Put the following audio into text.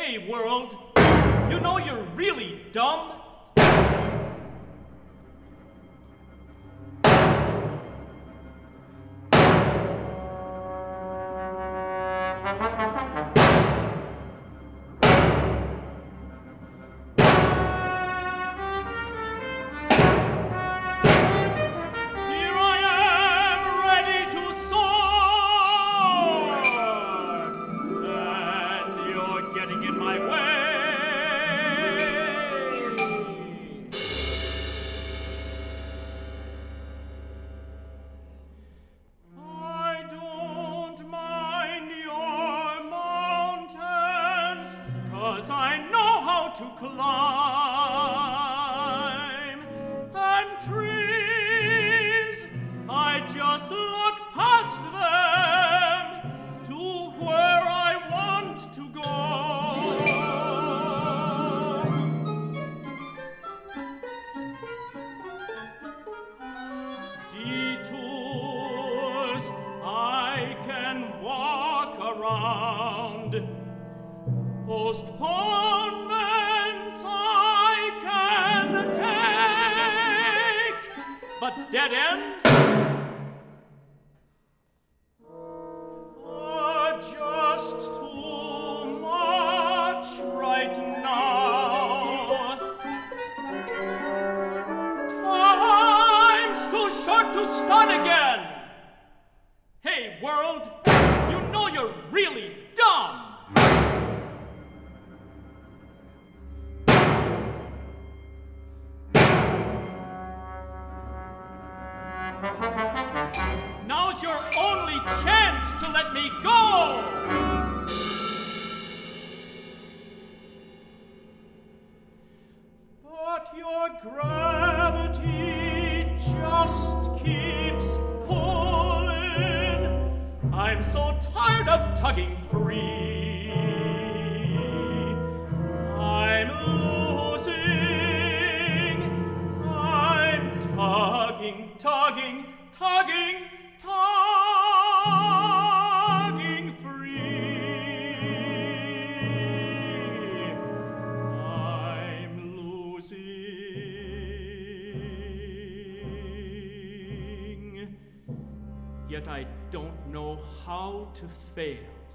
Hey, world, you know you're really dumb? I know how to climb, and trees, I just look past them to where I want to go. Detours, I can walk around. Postponements I can take, but dead ends are just too much right now. Time's too short to start again. Hey, world, you know you're really dumb. Now's your only chance to let me go! But your gravity just keeps pulling. I'm so tired of tugging free. I'm losing. I'm tugging free. I'm losing. Yet I don't know how to fail.